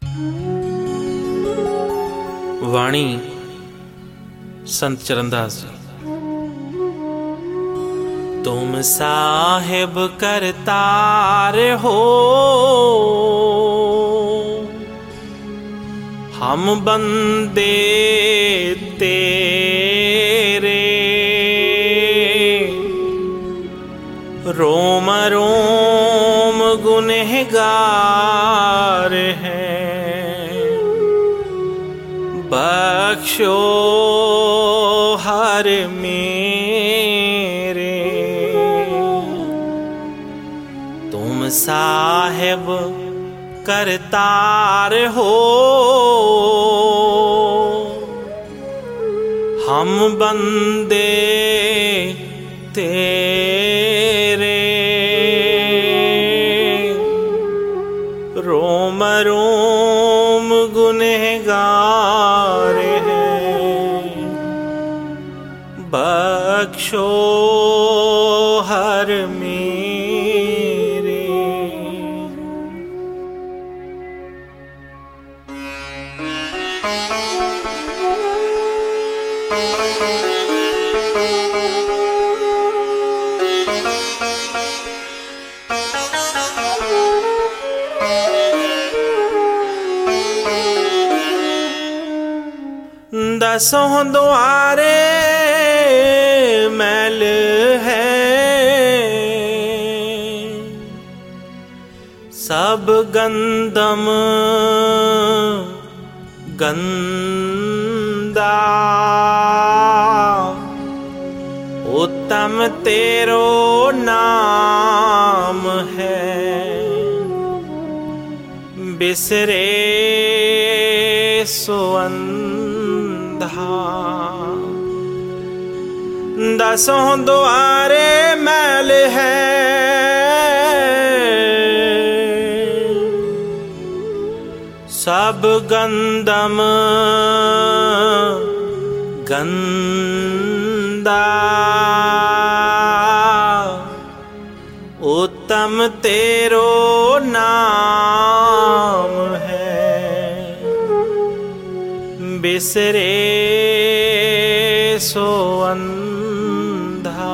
वाणी संत चरणदास जी। तुम साहिब करतार हो, हम बंदे तेरे। रोम रोम गुनहगार हैं, बख्शो हर मेरे। तुम साहिब करतार हो, हम बंदे तेरे। रोम रोम गुनहगार हैं, बख्शो हर मेरे। दसों द्वारे मैल है, सब गंदम गंदा। उत्तम तेरो नाम है, बिसरे सो अंधा। दसों द्वारे मैल है, सब गंदम गंदा। उत्तम तेरो नाम है, बिसरे सो अंधा।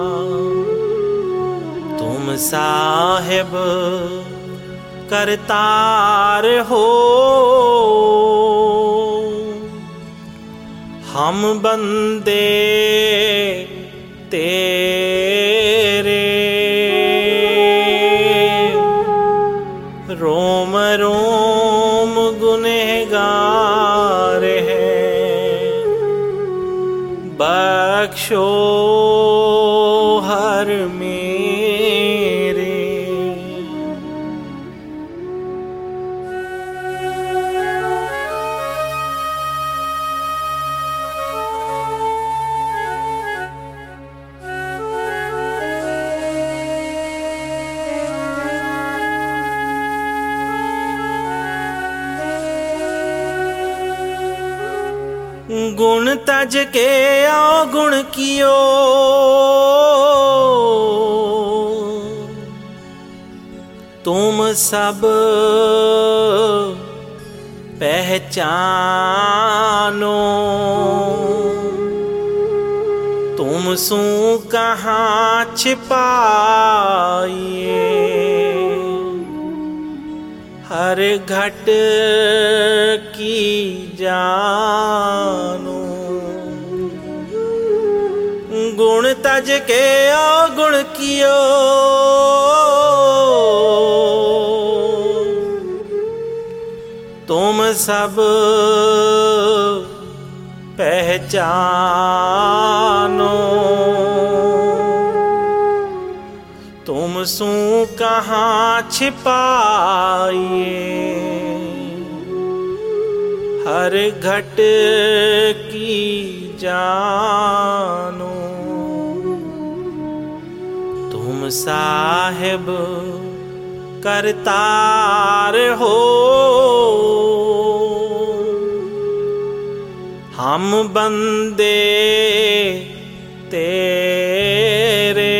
तुम साहिब करतार हो, हम बंदे तेरे। रोम रोम गुनहगार हैं, बख्शो हर मेरे। गुण तज के अवगुण कियो, तुम सब पहचानो। तुम सू कहाँ छिपाइए, हर घट की जानो। गुण तज के अवगुण कियो, तुम सब पहचानो। तुम सू कहाँ छिपाइए, हर घट की जानो। तुम साहिब करतार हो, हम बंदे तेरे।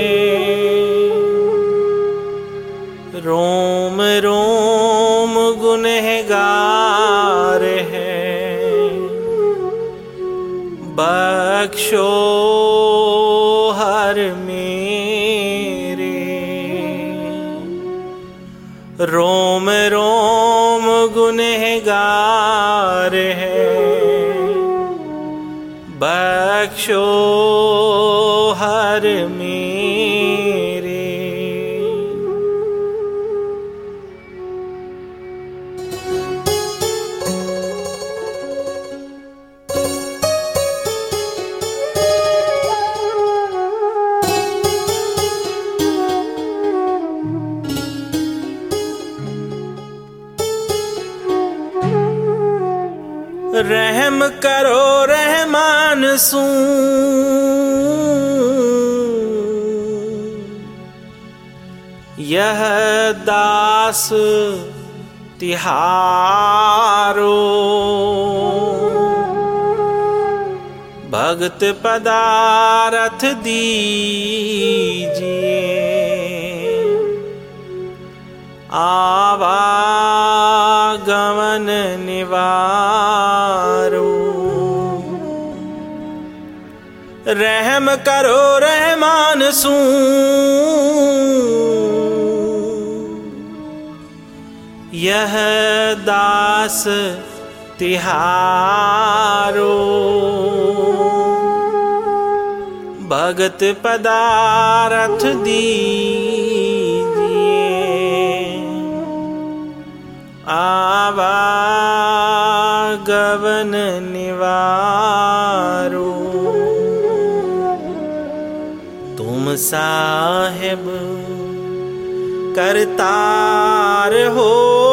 रोम रोम गुनहगार हैं। बख्शो हर मेरे, रोम रोम गुनहगार हैं। बख्शो हर मेरे। रहम करो रहमान सू, यह दास तिहारो। भगत पदारथ दीजिए, आवागमन निवारो। रहम करो रहमान सू, यह दास तिहारो। भगत पदारथ दीजिए, आवागमन निवारो। तुम साहिब करतार हो,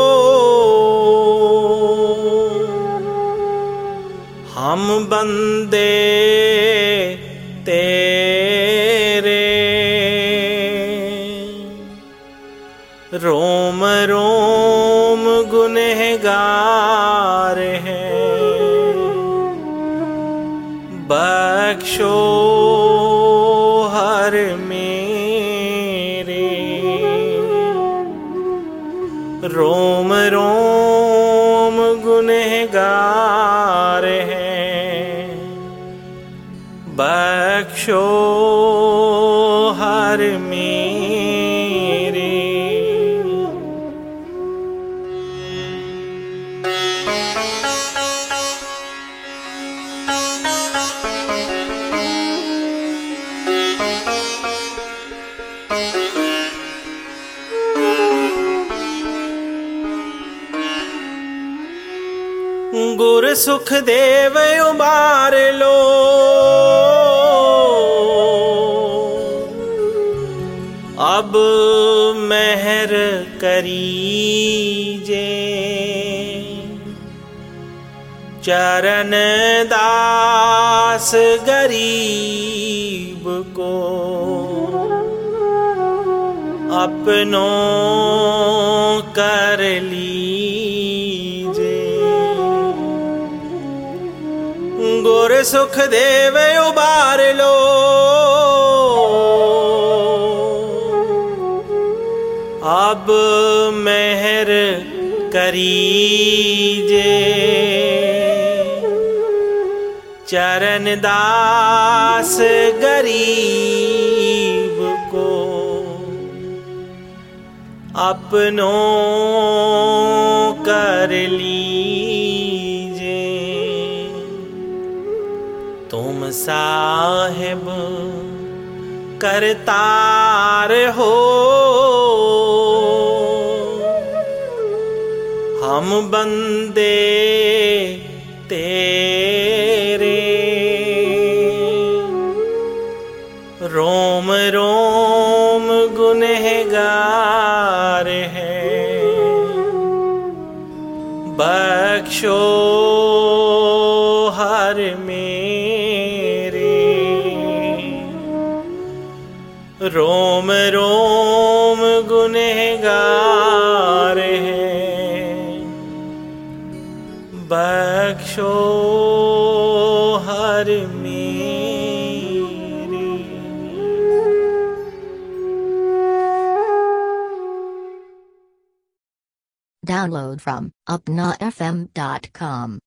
हम बंदे तेरे। रोम रोम गुनहगार हैं। बख्शो हर मेरे, रोम रोम गुनहगार हैं। बख्शो हर मेरे। गुर सुख देव उबार लो, अब मेहर करीजे। चरण दास गरीब को अपनों कर लीजे। गुर सुख देव उबार लो, अब मेहर करीजे। चरण दास गरीब को अपनों कर लीजे। तुम साहिब करतार हो, हम बंदे तेरे। रोम रोम गुनहगार हैं। बख्शो हर मेरे, रोम रोम गुनहगार हैं। बख्शो हर मेरे। Download download from upnafm.com.